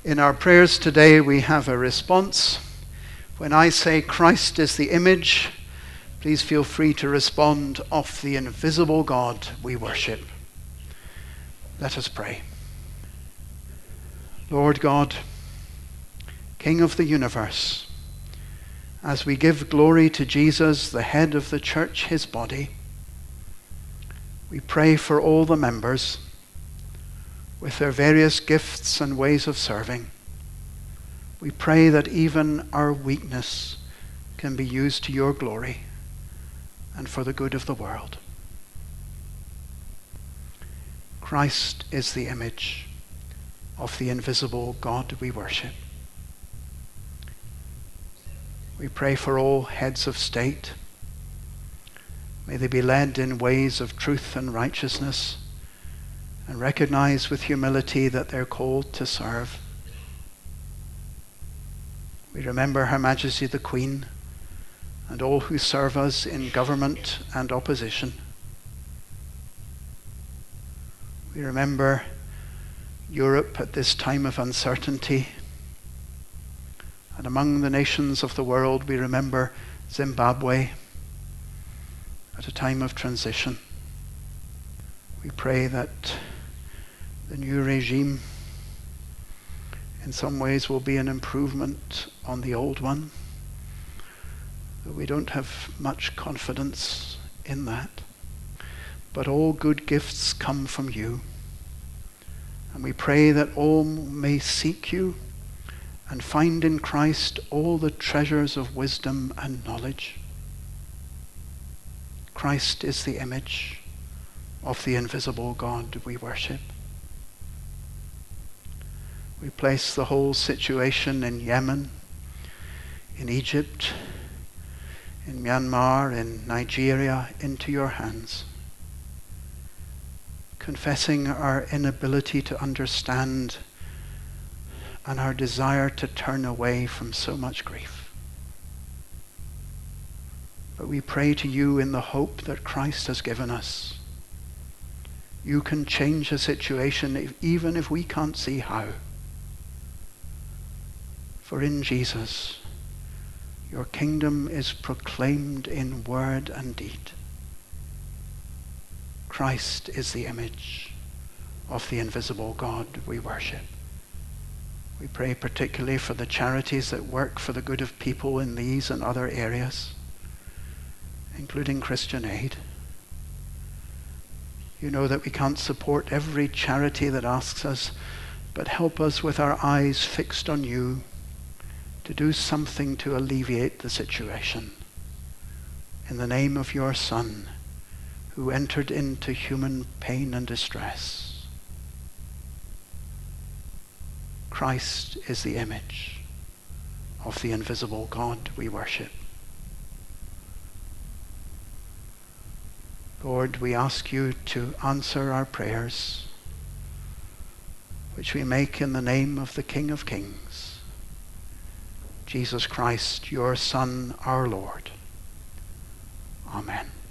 In our prayers today, we have a response. When I say Christ is the image, please feel free to respond, of the invisible God we worship. Let us pray. Lord God, King of the universe, as we give glory to Jesus, the head of the church, his body, we pray for all the members with their various gifts and ways of serving. We pray that even our weakness can be used to your glory and for the good of the world. Christ is the image of the invisible God we worship. We pray for all heads of state. May they be led in ways of truth and righteousness, and recognize with humility that they're called to serve. We remember Her Majesty the Queen and all who serve us in government and opposition. We remember Europe at this time of uncertainty. And among the nations of the world, we remember Zimbabwe at a time of transition. We pray that the new regime in some ways will be an improvement on the old one. But we don't have much confidence in that. But all good gifts come from you. And we pray that all may seek you and find in Christ all the treasures of wisdom and knowledge. Christ is the image of the invisible God we worship. We place the whole situation in Yemen, in Egypt, in Myanmar, in Nigeria, into your hands, confessing our inability to understand and our desire to turn away from so much grief. But we pray to you in the hope that Christ has given us. You can change a situation even if we can't see how. For in Jesus, your kingdom is proclaimed in word and deed. Christ is the image of the invisible God we worship. We pray particularly for the charities that work for the good of people in these and other areas, including Christian Aid. You know that we can't support every charity that asks us, but help us with our eyes fixed on you to do something to alleviate the situation. In the name of your Son, who entered into human pain and distress. Christ is the image of the invisible God we worship. Lord, we ask you to answer our prayers, which we make in the name of the King of Kings, Jesus Christ, your Son, our Lord. Amen.